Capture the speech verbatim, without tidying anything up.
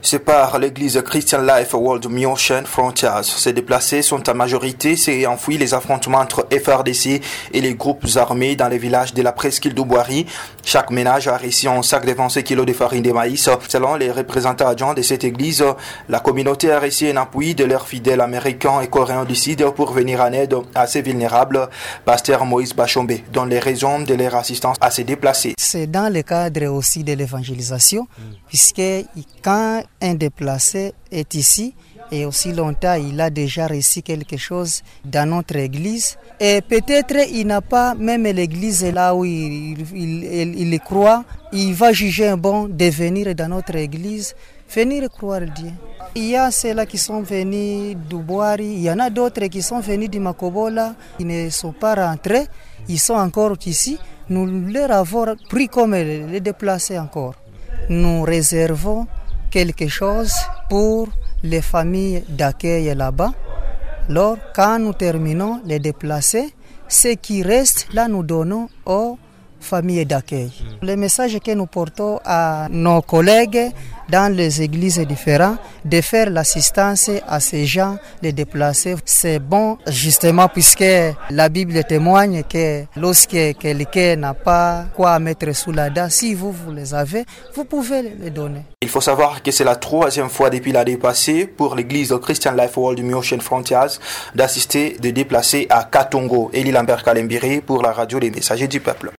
C'est par l'église Christian Life World Mission Frontiers. Ces déplacés sont en majorité s'est enfui les affrontements entre F R D C et les groupes armés dans les villages de la presqu'île d'Ouboiri. Chaque ménage a reçu un sac de vingt kilos de farine de maïs. Selon les représentants adjoints de cette église, la communauté a reçu un appui de leurs fidèles américains et coréens du Sud pour venir en aide à ces vulnérables. Pasteur Moïse Bachombe donne les raisons de leur assistance à ces déplacés. C'est dans le cadre aussi de l'évangélisation, mmh. puisque quand un déplacé est ici et aussi longtemps il a déjà reçu quelque chose dans notre église et peut-être il n'a pas même l'église là où il, il, il, il croit, il va juger bon de venir dans notre église, venir croire Dieu. Il y a ceux-là qui sont venus d'Ouboiri, il y en a d'autres qui sont venus du Makobola, qui ne sont pas rentrés, ils sont encore ici. Nous leur avons pris comme les déplacés encore. Nous réservons quelque chose pour les familles d'accueil là-bas. Alors, quand nous terminons les déplacés, ce qui reste, là, nous donnons aux familles d'accueil. Le message que nous portons à nos collègues dans les églises différentes, de faire l'assistance à ces gens, les déplacés, c'est bon justement puisque la Bible témoigne que lorsque quelqu'un n'a pas quoi mettre sous la dent, si vous, vous les avez, vous pouvez les donner. Il faut savoir que c'est la troisième fois depuis l'année passée pour l'église Christian Life World Mission Frontiers d'assister des déplacés à Katongo. Élie Lambert Kalembiri pour la radio des Messagers du Peuple.